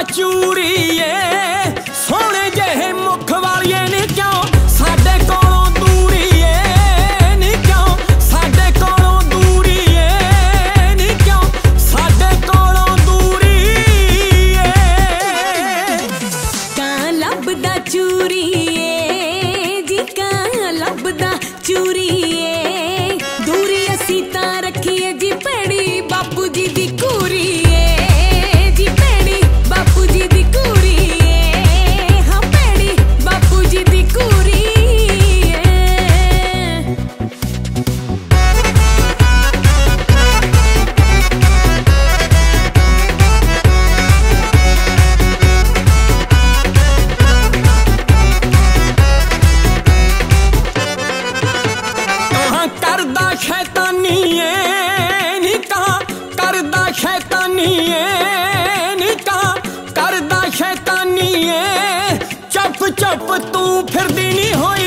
चूरी ए सोहणे जेहे मुख वालिए नी क्यों साडे कोलों दूरी ए नी क्यों साडे कोलों दूरी ए नी क्यों साडे कोलों दूरी ए कां लभदा चूरी ए जी कां लभदा चूरी ए दूरी असी तां रखीए जी भैड़ी बापू जी दी कूरी चुप चुप तू फिरदी नहीं होई